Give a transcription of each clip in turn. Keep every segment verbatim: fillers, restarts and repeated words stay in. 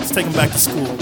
Let's take them back to school.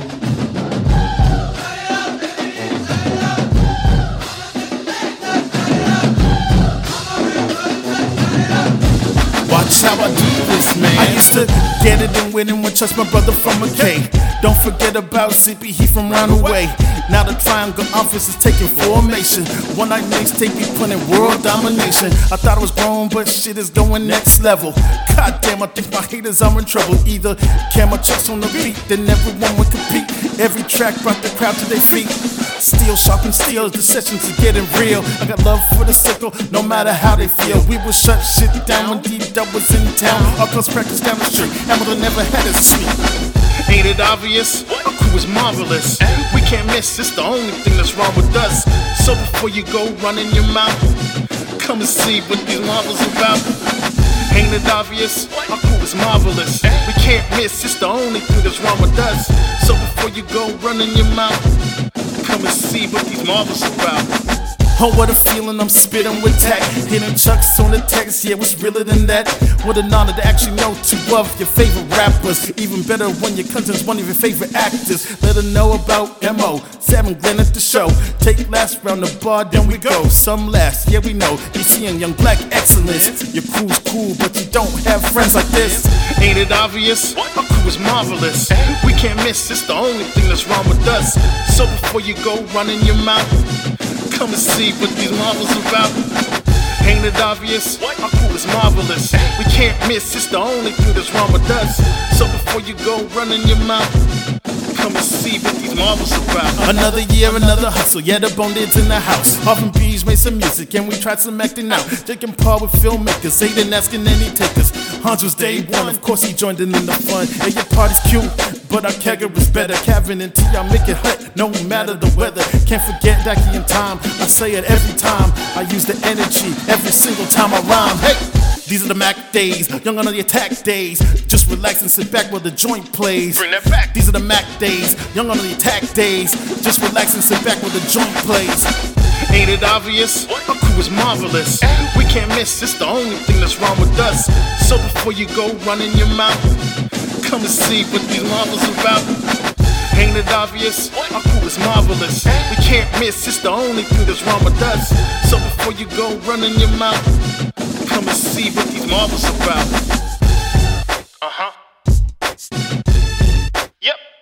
Watch how I do this, man. I used to get it and win and would trust my brother from a K. Don't forget about C P, he from round away. Now the Triangle office is taking formation. One night mixtape be putting world domination. I thought I was grown, but shit is going next level. God damn, I think my haters are in trouble. Either camera trucks on the beat, then everyone would compete. Every track brought the crowd to their feet. Steel sharpen steel, the sessions are getting real. I got love for the circle, no matter how they feel. We will shut shit down when D-Dub was in town. Our close practice down the street, Hamilton never had it sweet. Ain't it obvious? Our crew is marvelous. We can't miss, it's the only thing that's wrong with us. So before you go running your mouth, come and see what these marvels about. Ain't it obvious? Our crew is marvelous. We can't miss, it's the only thing that's wrong with us. So before you go running your mouth, come and see what these marvels about. Oh, what a feeling, I'm spitting with tact. Hitting chucks on the text, yeah, what's realer than that? What an honor to actually know two of your favorite rappers. Even better when your cousin's one of your favorite actors. Let her know about M O, Seven Glenn at the show. Take last round the bar, then we go. Some last, yeah we know. You seeing young black excellence. Your crew's cool, but you don't have friends like this. Ain't it obvious? Our crew is marvelous. We can't miss, it's the only thing that's wrong with us. So before you go running your mouth, come and see what these marvels about. Ain't it obvious? Our crew is marvelous. We can't miss, it's the only thing that's wrong with us. So before you go running your mouth, come and see what these marvels about. Another year, another hustle, yeah, the bone dead's in the house. Harvin Bees made some music and we tried some acting out. Jake and Paul with filmmakers, they didn't ask any takers. Hans was day one, of course he joined in in the fun. Yeah, your party's cute, but our kegger is better. Kevin and T, I make it hot, no matter the weather. Can't forget Dacky and Time, I say it every time. I use the energy every single time I rhyme. Hey! These are the Mac days, young on the attack days. Just relax and sit back while the joint plays. Bring that back. These are the Mac days, young on the attack days. Just relax and sit back while the joint plays. Ain't it obvious? Our crew is marvelous. We can't miss, it's the only thing that's wrong with us. So before you go running your mouth, come and see what these marvels about. Ain't it obvious? Our crew is marvelous. We can't miss, it's the only thing that's wrong with us. So before you go running your mouth, come and see what these marvels about. Uh-huh. Yep.